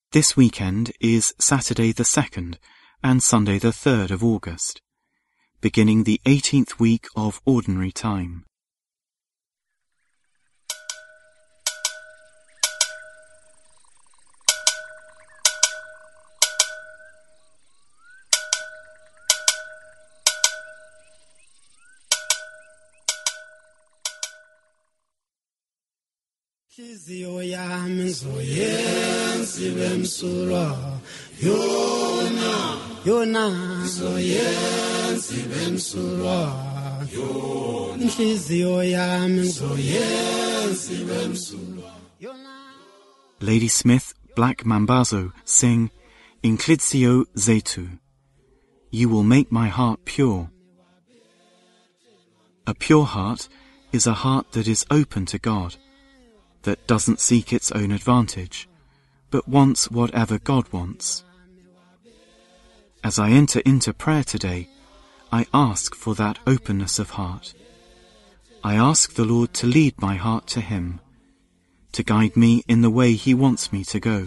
This weekend is Saturday the 2nd and Sunday the 3rd of August, beginning the 18th week of Ordinary Time. Nhliziyo yami ngizoyenza ibe msulwa yona ngizoyenza ibe msulwa Nhliziyo yami ngizoyenza ibe msulwa Lady Smith, Black Mambazo sing Inklizio Zetu. You will make my heart pure. A pure heart is a heart that is open to God, that doesn't seek its own advantage, but wants whatever God wants. As I enter into prayer today, I ask for that openness of heart. I ask the Lord to lead my heart to Him, to guide me in the way He wants me to go.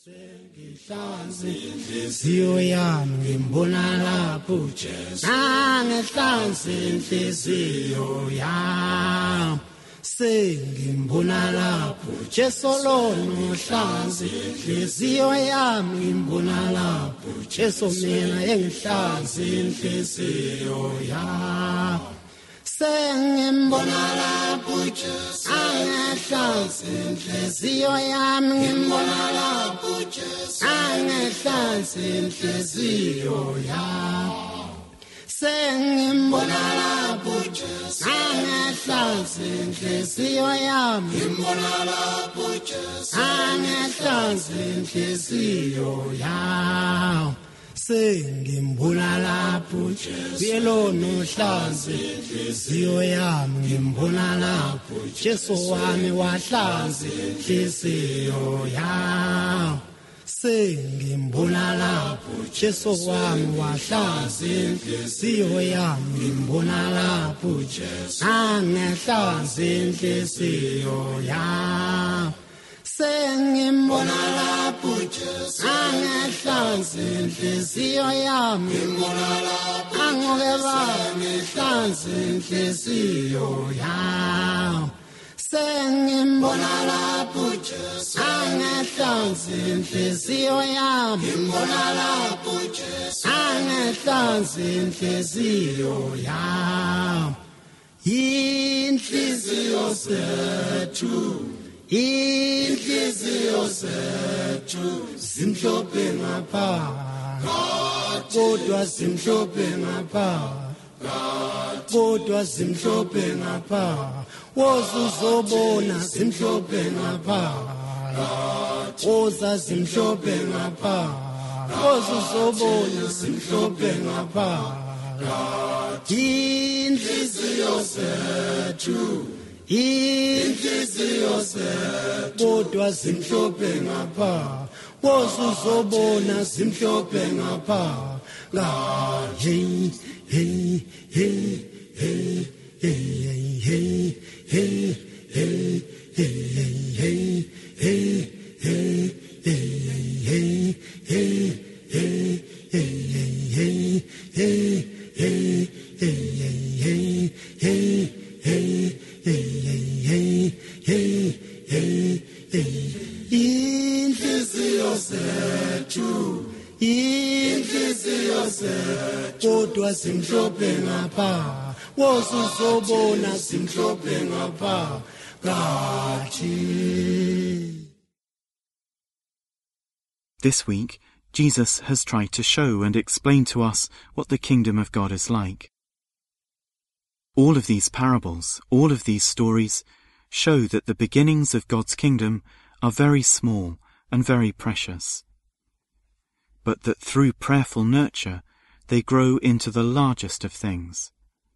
Sengimbona lapho Jesu lono hlanzi inhliziyo yami ngimbona lapho Jesu mina engihlanzi inhliziyo yami sengimbona lapho Jesu angihlanzi inhliziyo yami ngimbona lapho Jesu angihlanzi inhliziyo yami sengimbona lapho Jesu angihlanzi inhliziyo yami ngimbona lapho Jesu angihlanzi inhliziyo yami sengimbona lapho Jesu yelona hlanzi inhliziyo yami ngimbona lapho Jesu wami wahlanzi inhliziyo yami sengimbona lapho Jesu wami wahlanzi inhliziyo yami ngimbona lapho Jesu angihlanzi inhliziyo yami sengimbona lapho Jesu angihlanzi inhliziyo yami ngimbona lapho angihlanzi inhliziyo yami sengimbona lapho Jesu angihlanzi inhliziyo yami ngimbona lapho Jesu angihlanzi inhliziyo yami inhliziyo zethu zimhlophe ngapha kodwa zimhlophe ngapha kodwa zimhlophe ngapha wozuzobona zimhlophe ngapha woza zimhlophe ngapha wozuzobona zimhlophe ngapha inhliziyo zethu kodwa zimhlophe ngapha wozuzobona zimhlophe ngapha hey hey hey hey hey hey hey hey hey hey hey hey inhliziyo zethu kodwa zimhlophe ngapha wozuzobona zimhlophe ngapha This week, Jesus has tried to show and explain to us what the kingdom of God is like. All of these parables, all of these stories, show that the beginnings of God's kingdom are very small and very precious, but that through prayerful nurture they grow into the largest of things.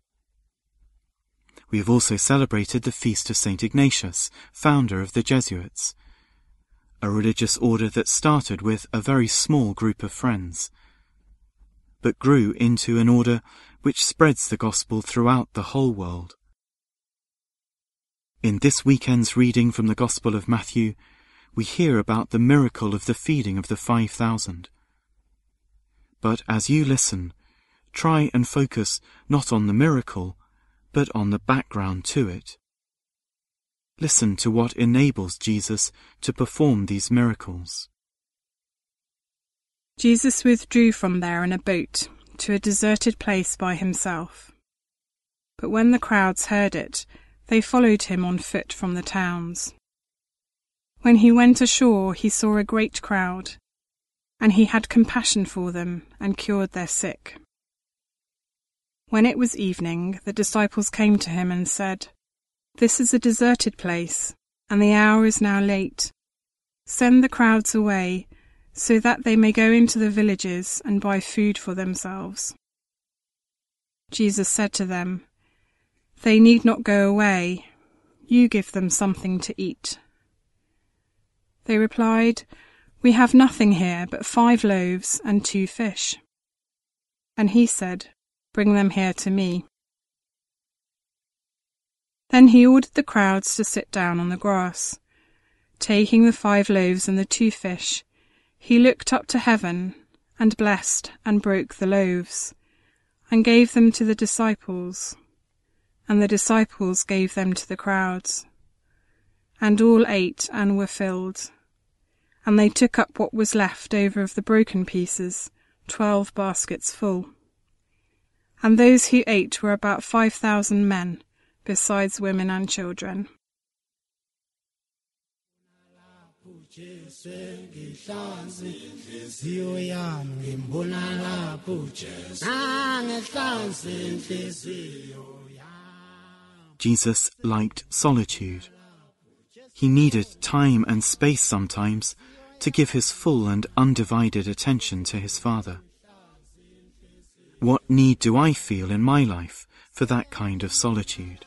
We have also celebrated the feast of St. Ignatius, founder of the Jesuits, a religious order that started with a very small group of friends, but grew into an order which spreads the gospel throughout the whole world. In this weekend's reading from the Gospel of Matthew, we hear about the miracle of the feeding of the 5,000. But as you listen, try and focus not on the miracle, but on the background to it. Listen to what enables Jesus to perform these miracles. Jesus withdrew from there in a boat to a deserted place by himself. But when the crowds heard it, they followed him on foot from the towns. When he went ashore, he saw a great crowd, and he had compassion for them and cured their sick. When it was evening, the disciples came to him and said, "This is a deserted place, and the hour is now late. Send the crowds away, so that they may go into the villages and buy food for themselves." Jesus said to them, "They need not go away. You give them something to eat." They replied, "We have nothing here but 5 loaves and 2 fish. And he said, "Bring them here to me." Then he ordered the crowds to sit down on the grass. Taking the 5 loaves and the 2 fish, he looked up to heaven and blessed and broke the loaves, and gave them to the disciples, and the disciples gave them to the crowds. And all ate and were filled, and they took up what was left over of the broken pieces, 12 baskets full. And those who ate were about 5,000 men, besides women and children. Jesus liked solitude. He needed time and space sometimes to give his full and undivided attention to his Father. What need do I feel in my life for that kind of solitude?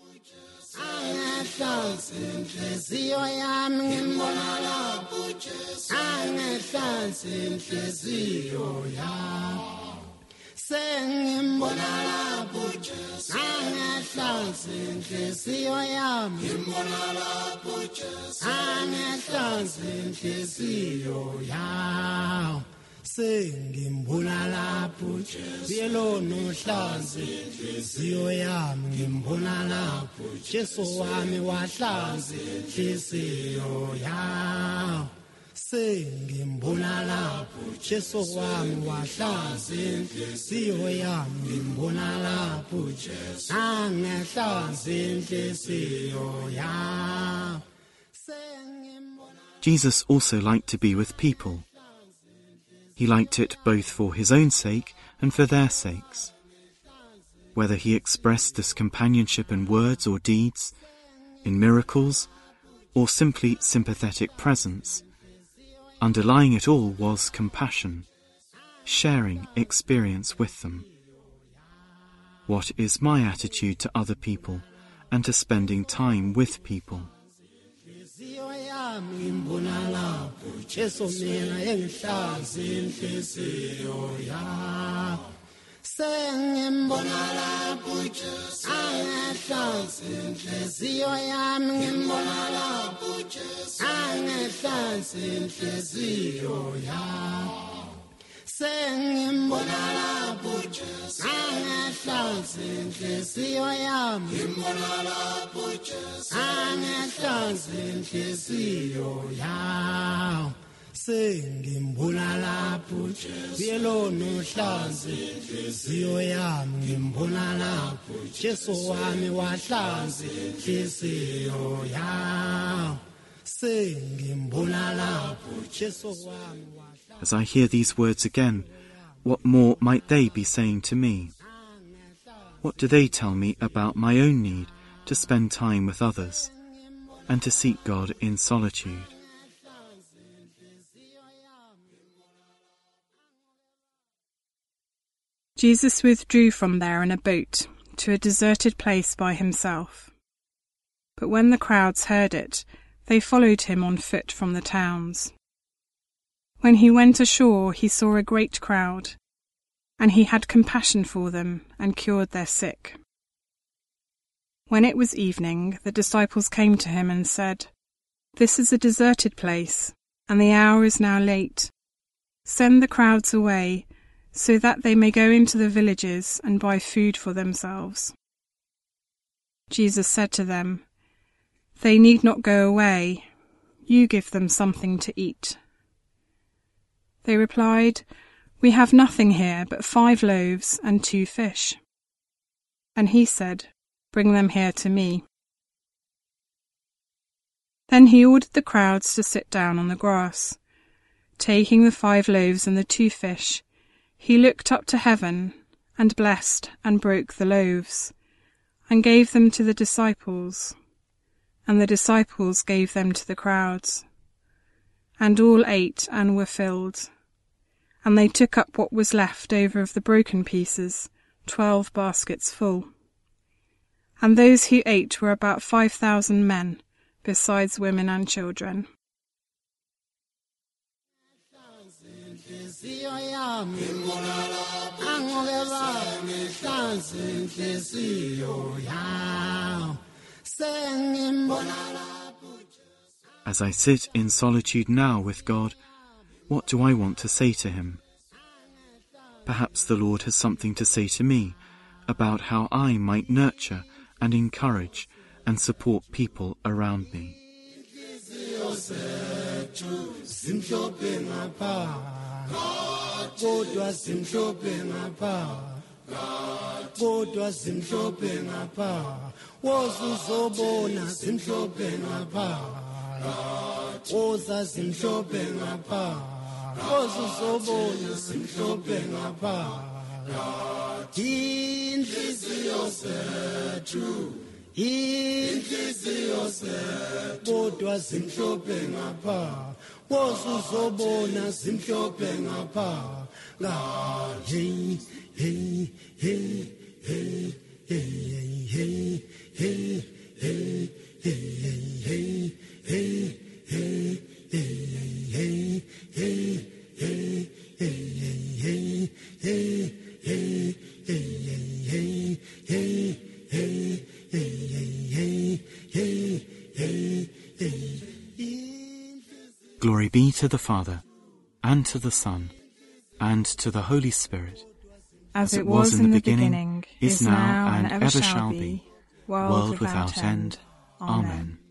Sengimbona lapho Jesu nohlanze inhliziyo yami ngimbona lapho Jesu wami wahlanze inhliziyo yami sengimbona lapho Jesu wami wahlanze inhliziyo yami ngimbona lapho Jesu angahlanze inhliziyo yami. Jesus also liked to be with people. He liked it both for his own sake and for their sakes. Whether he expressed this companionship in words or deeds, in miracles, or simply sympathetic presence, underlying it all was compassion, sharing experience with them. What is my attitude to other people and to spending time with people? Ngimbona lapho Jesu mina engihlanze inhliziyo yami sengimbona lapho Jesu angihlanze inhliziyo yami ngimbona lapho Jesu angihlanze inhliziyo yami sengimbona lapho Jesu angihlanze inhliziyo yami ngimbona lapho Jesu angihlanze inhliziyo yami sengimbona lapho Jesu nohlanze inhliziyo yami ngimbona lapho Jesu wami wahlanze inhliziyo yami sengimbona lapho Jesu wami. As I hear these words again, what more might they be saying to me? What do they tell me about my own need to spend time with others and to seek God in solitude? Jesus withdrew from there in a boat to a deserted place by himself. But when the crowds heard it, they followed him on foot from the towns. When he went ashore, he saw a great crowd, and he had compassion for them and cured their sick. When it was evening, the disciples came to him and said, This is a deserted place, and the hour is now late. Send the crowds away, so that they may go into the villages and buy food for themselves." Jesus said to them, "They need not go away. You give them something to eat." They replied, "We have nothing here but 5 loaves and 2 fish." And he said, "Bring them here to me." Then he ordered the crowds to sit down on the grass. Taking the 5 loaves and the 2 fish, he looked up to heaven and blessed and broke the loaves, and gave them to the disciples, and the disciples gave them to the crowds. And all ate and were filled. And they took up what was left over of the broken pieces, 12 baskets full. And those who ate were about 5,000 men, besides women and children. As I sit in solitude now with God, what do I want to say to him? Perhaps the Lord has something to say to me about how I might nurture and encourage and support people around me. Inhliziyo zethu kodwa zimhlophe ngapha wozuzobona zimhlophe ngapha la hey hey hey hey hey hey hey hey hey hey hey hey hey Glory be to the Father, and to the Son, and to the Holy Spirit, as it was in the beginning, is now, and ever shall be, world without end. Amen.